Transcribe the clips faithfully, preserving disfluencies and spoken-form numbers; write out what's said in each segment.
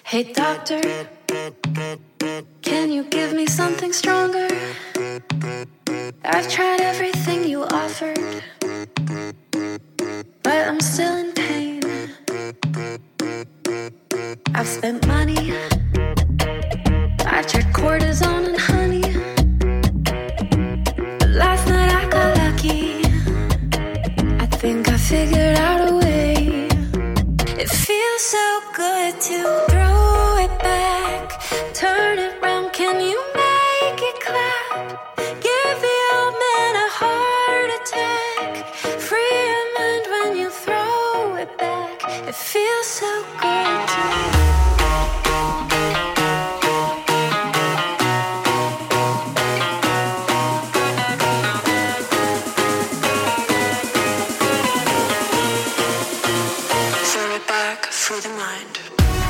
Hey doctor, can you give me something stronger? I've tried everything you offered, but I'm still in pain. I've spent money, I tried cortisone and honey, but last night I got lucky. I think I figured out a way. It feels so good to throw it back, turn it round, can you make it clap? Give the old man a heart attack, free your mind when you throw it back. It feels so good to through the mind.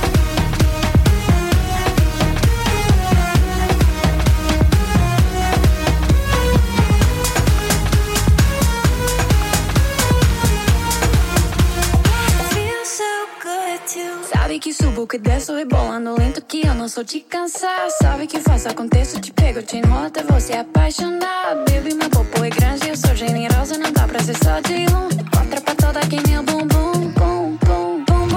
Feels so good to. Sabe que subo, que desço, rebolando lento, que eu não sou de cansar. Sabe que faço, aconteço, te pego, te enrolo até você apaixonar. Baby, meu popô é grande, eu sou generosa, não dá pra ser só de um. Outra pra toda que meu bumbum, bum, bum.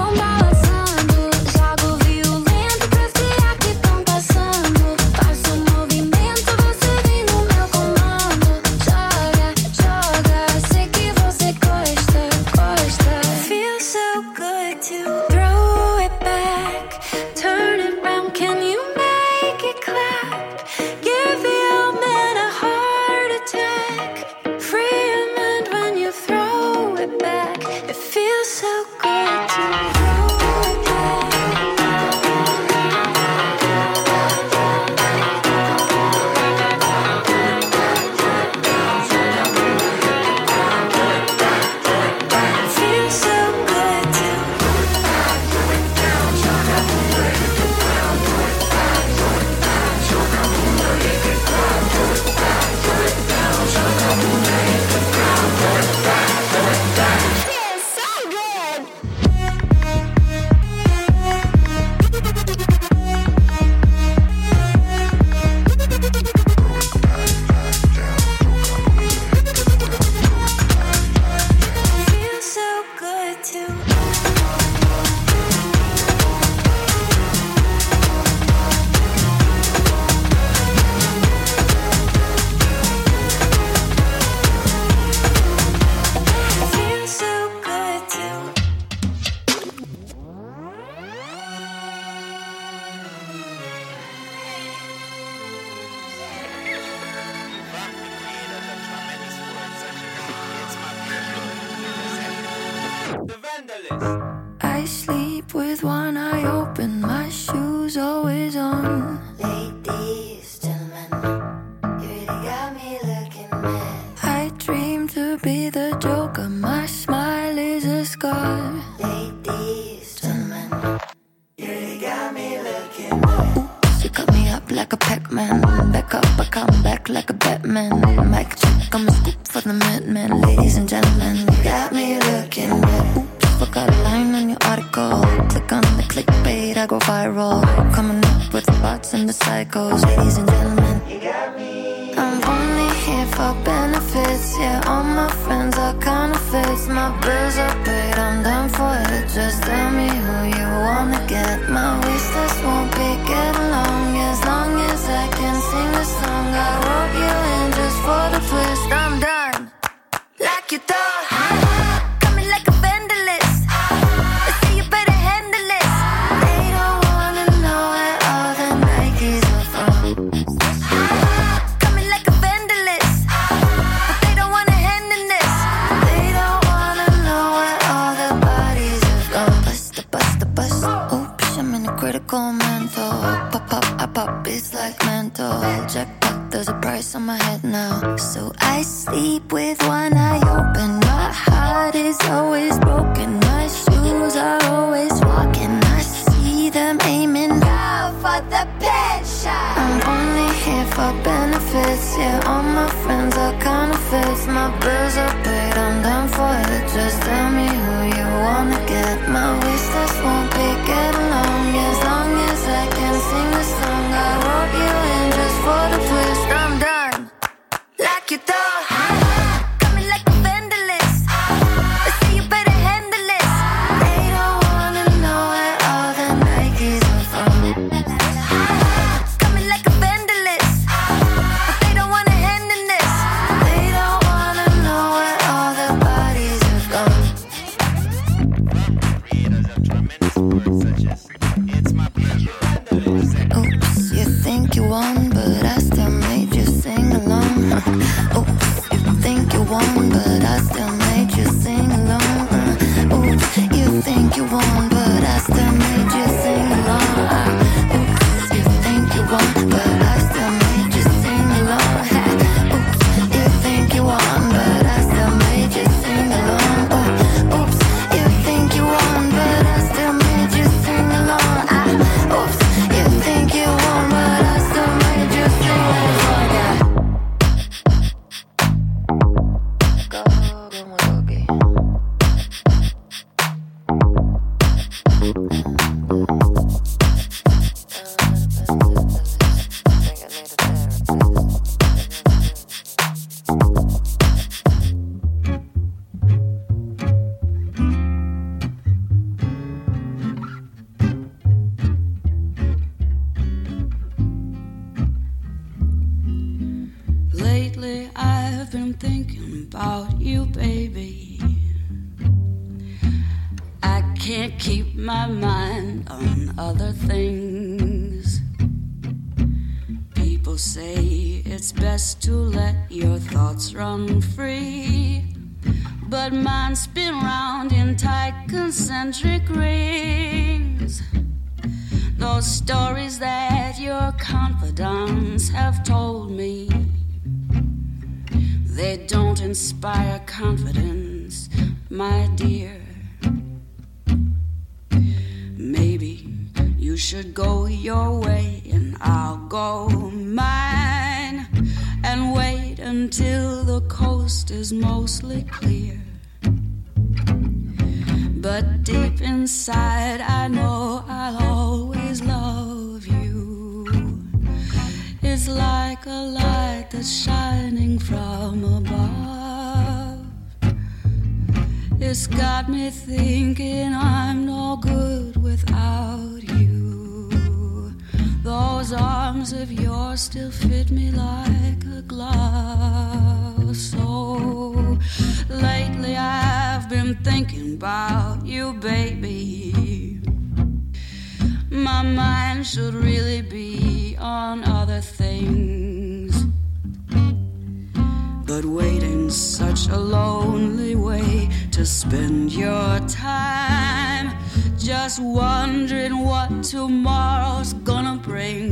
I sleep with one eye open, my shoes always on. Ladies, gentlemen, you really got me looking mad. I dream to be the Joker, my smile is a scar. Ladies, gentlemen, you really got me looking mad. Oops, you cut me up like a Pac-Man. Back up, I come back like a Batman. Mic check, I'm a scoop for the Minutemen. Ladies and gentlemen, you got me looking mad. Oops. Got a line on your article. Click on the clickbait, I go viral. Coming up with the bots and the psychos. Ladies and gentlemen, you got me. I'm only here for benefits. Yeah, all my friends are counterfeits. My bills are paid, I'm done for it. Just tell me who you wanna get. My wishlist won't be getting long. As long as I can sing a song. I wrote you in just for the twist. I'm done, like you thought. Coming like a vandalist. Mental, pop up, I pop, it's like mental. Jackpot, there's a price on my head now. So I sleep with one eye open. My heart is always broken. My shoes are always walking. I see them aiming now for the pet shop. I'm only here for benefits. Yeah, all my friends are counterfeits. My bills are paid, I'm done for it. Just tell me who you wanna get. My wish list won't be getting long as long as sing the song I wrote you in just for the twist. I'm done. Lock your door. Coming like a vandalist. They say you better handle this. They don't wanna know where all the Nikes are from. Coming like a vandalist. But they don't wanna handle this. They don't wanna know where all the bodies have gone. Creators of tremendous works such as It's My Pleasure. Oops, you think you won, but I still made you sing along. Oops, you think you won, but I still made you sing along. Oops, you think you won, but I still made you sing along. Oops, you think you won, but I still made you sing along. Oops, you think you won, but I still made you sing along. Oops, you think you won, but I still made you sing along. Oops, you think you won, but I still made you sing along. Go, go, my doggy. Lately I've been thinking about you, baby. I can't keep my mind on other things. People say it's best to let your thoughts run free, but mine spin round in tight concentric rings. Those stories that your confidants have told me, they don't inspire confidence, my dear. Maybe you should go your way and I'll go mine, and wait until the coast is mostly clear. But deep inside I know I'll always love you. It's like a light that's shining from above. It's got me thinking I'm no good without you. Those arms of yours still fit me like a glove. So lately I've been thinking about you, baby. My mind should really be on other things, but waiting's such a lonely way to spend your time, just wondering what tomorrow's gonna bring.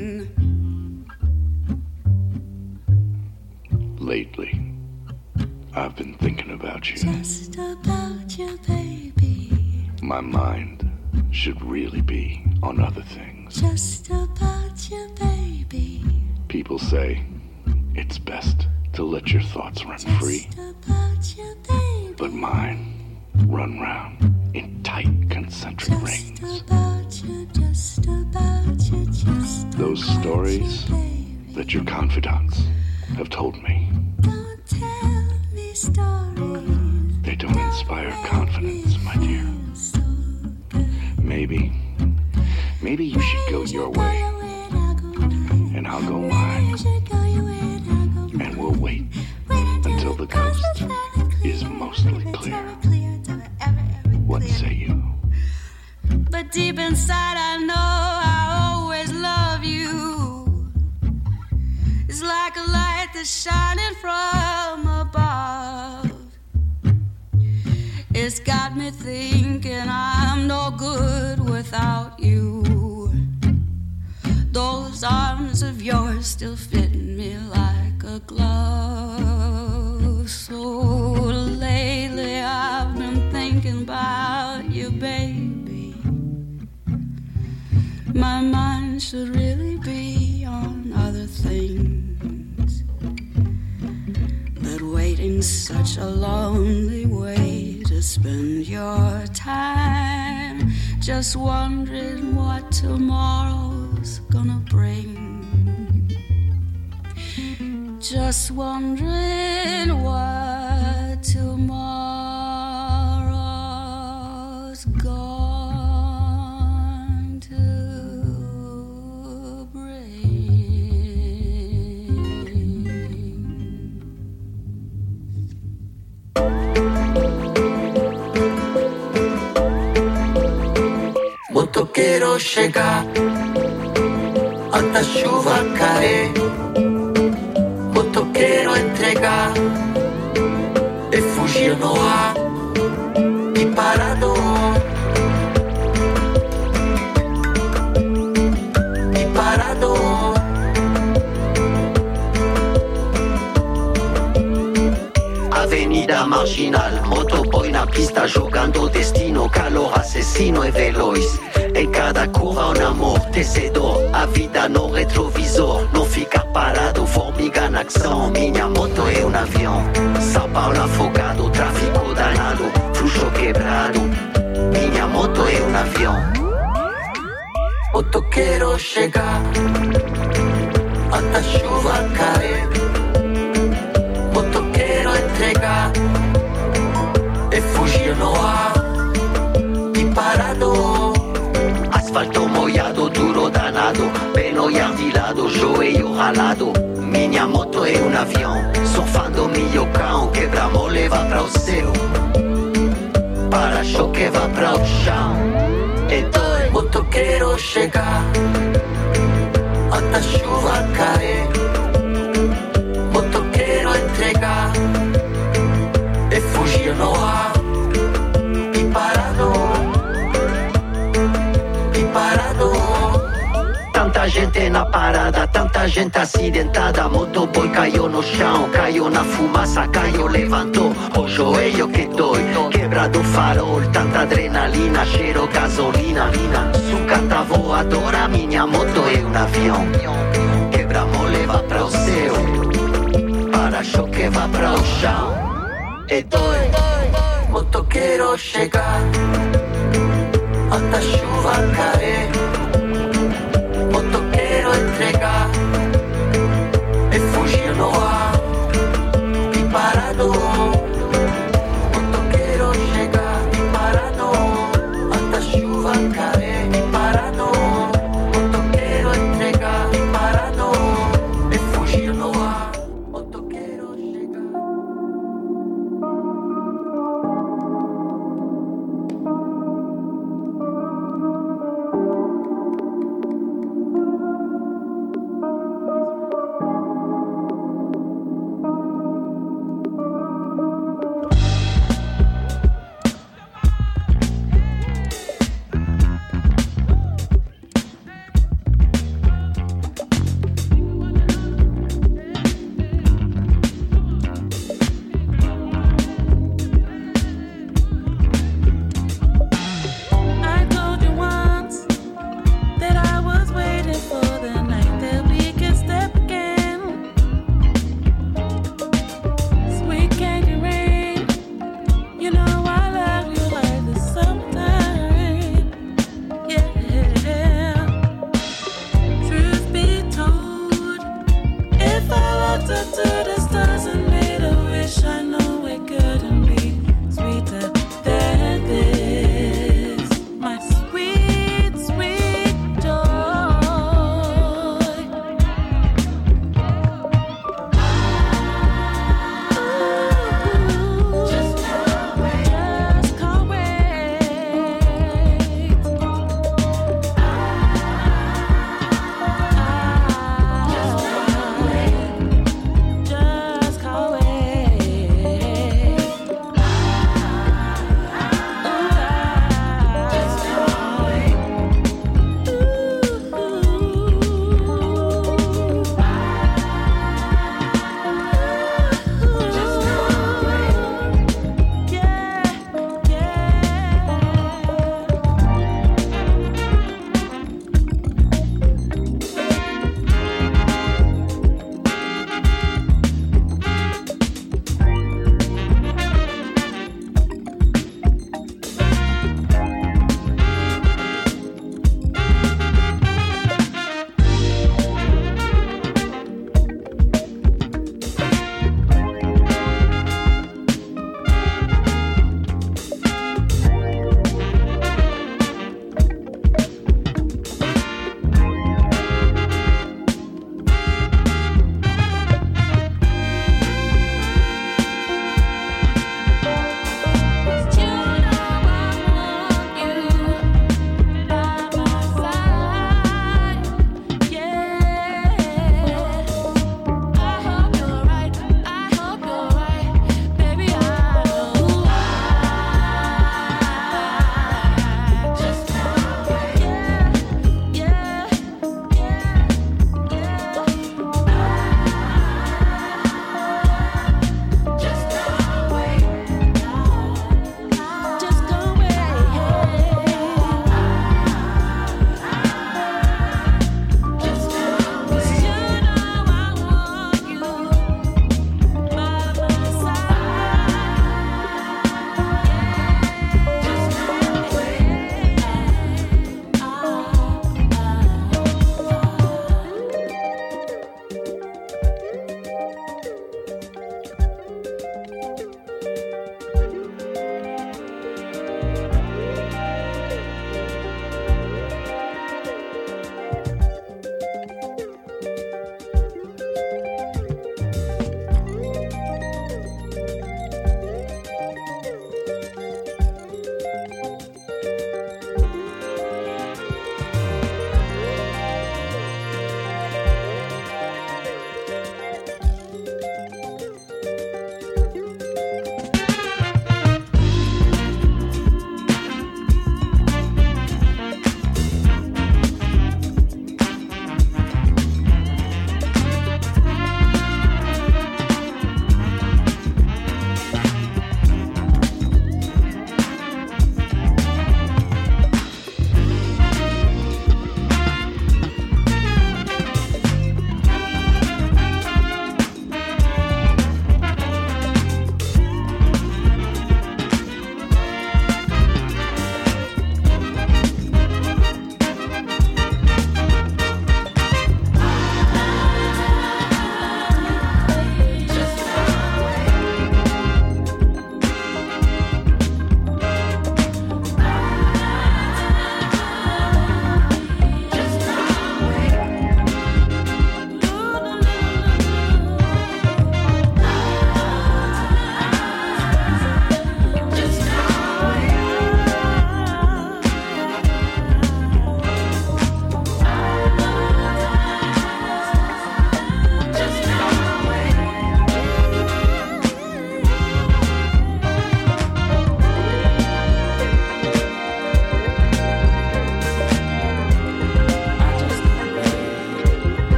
Lately, I've been thinking about you. Just about you, baby. My mind should really be on other things. Just about you, baby. People say it's best to let your thoughts run free, Just about you, baby. but mine run round in tight concentric Just rings. about you, just about you, just Those about stories you, baby. that your confidants have told me, Don't tell me stories. they don't inspire confidence, my dear. So good. Maybe, maybe you should go your way, and I'll go mine, and we'll wait until the coast is mostly clear. What say you? But deep inside I know I always love you. It's like a light that's shining from above. It's got me thinking I'm no good without you. Those arms of yours still fit me like a glove. So lately I've been thinking about you, baby. My mind should really be on other things, but waiting's such a lonely way to spend your time, just wondering what tomorrow's tomorrow's gonna bring. Just wondering what tomorrow's going to Motoquero chega, a chuva cai. Motoquero entregar e fugir no ar e parado e parado. Avenida marginal, motoboy na pista jogando destino, calor assassino e veloz. Em cada curva um amortecedor, a vida no retrovisor, não ficar parado, formiga na ação. Minha moto é um avião, São Paulo afogado, tráfico danado, fluxo quebrado. Minha moto é um avião. Motoquero chegar, até chuva cair. Motoquero entregar e fugir no ar e parado. Asfalto molhado, duro danado, bem olhar de lado, joelho ralado. Minha moto é um avião, surfando milho cão, quebra-mole vai para o céu, para-choque vai para o chão. Então, motoquero chegar, até chuva cair. Motoquero entregar e fugir no ar e parado. Tanta gente na parada, tanta gente acidentada. Motoboy caiu no chão, caiu na fumaça, caiu, levantou o joelho que dói, quebrado farol, tanta adrenalina, cheiro gasolina. Sucata voadora, minha moto é um avião. Quebra-mole vai para o céu, para-choque vai para o chão. E dói, motoquero chegar, até chuva cair. Motoquero entregar e fugir no ar e parado. Motoquero chegar e parado, até chuva cair e parado. Motoquero entregar e parado e fugir no ar. Motoquero chegar.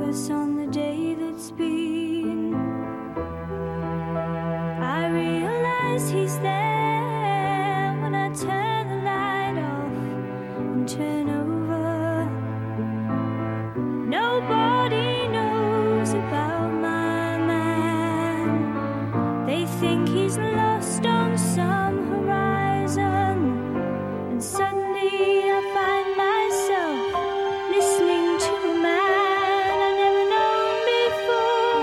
focus on the day that's been. I realize he's there when I turn the light off and turn over. Nobody knows about my man. They think he's lost on some horizon, and suddenly I find myself listening to a man I never known before.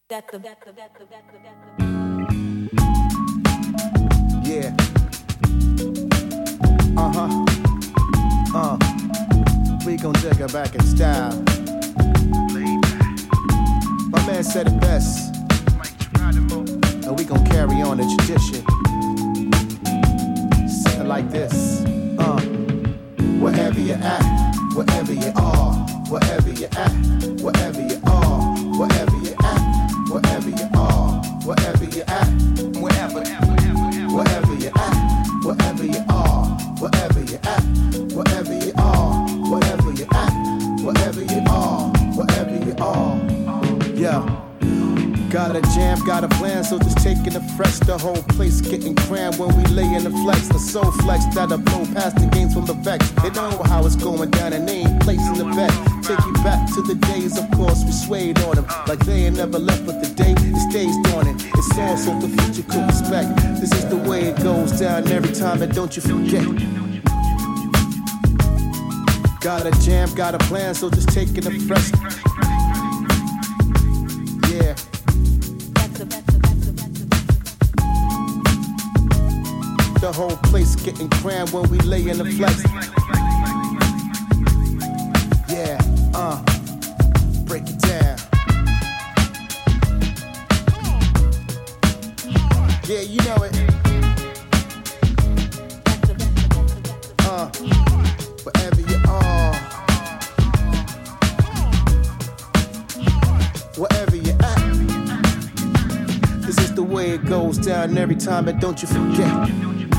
Yeah. Uh-huh. Uh. We gon' take her back in style. My man said it best. And we gon' carry on the tradition. Say it like this. Uh. Wherever you're at, wherever you are, wherever you're at, wherever you are, wherever you're at, wherever you are, wherever you're at, wherever, wherever you're at, wherever you are, wherever you're at, wherever you are, wherever you're at, wherever you are, wherever you are. Yeah. Got a jam, got a plan, so just taking the fresh. The whole place getting crammed when we lay in the flex. The soul flex that'll blow past the games from the vex. They know how it's going down and they ain't placing the bet. Take you back to the days, of course, we swayed on them. Like they ain't never left, but the day it stays dawning. It's all so the future could respect. This is the way it goes down every time, and don't you forget. Got a jam, got a plan, so just taking the fresh. Yeah. The whole place getting crammed when we lay in the flex. Yeah, uh, break it down. Yeah, you know it. Uh, wherever you are, wherever you're at. This is the way it goes down every time, and don't you forget.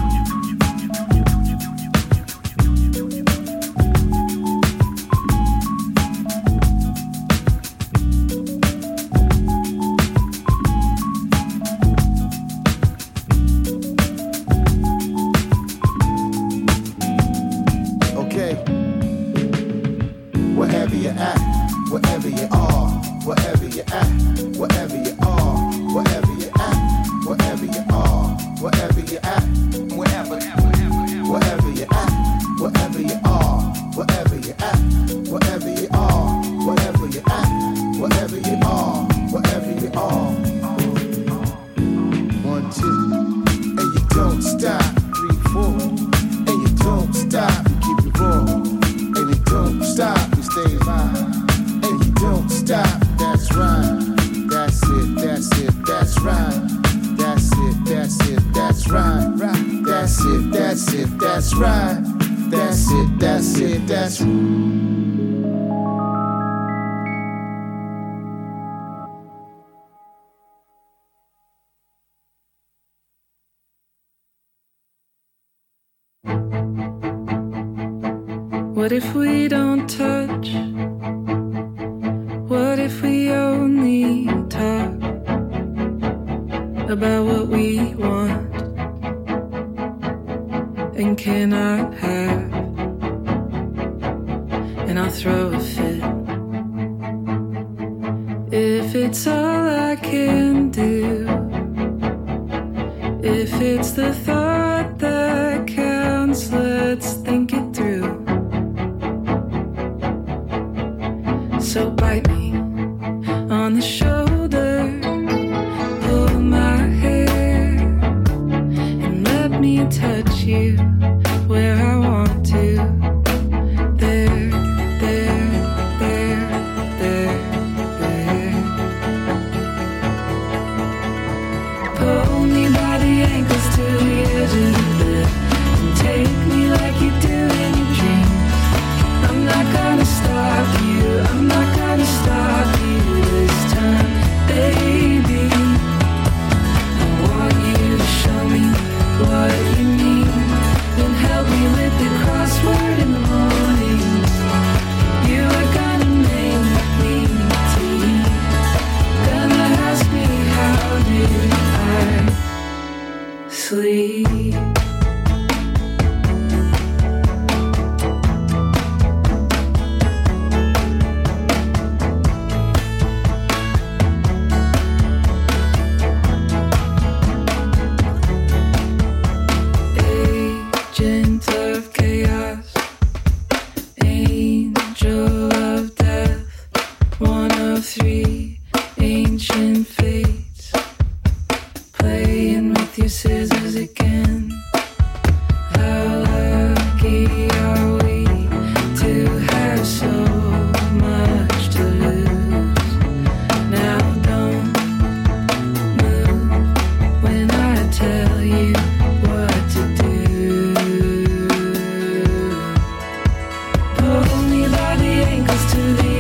What if we don't touch? What if we only talk about what we want and cannot have? And I'll throw a fit if it's all I can do. If it's the thought that counts, let's think it through. So bite me on the shoulder, pull my hair, and let me touch you where I want to. There, there, there, there, there. Pull me by the ankles to the edge of the bed and take me like you do in your dreams. I'm not gonna stop you, I'm not gonna stop you this time, baby. I want you to show me what you mean, then help me with the crossword in the morning. You are gonna make me tea, gonna ask me how did I sleep. Pull me by the ankles to the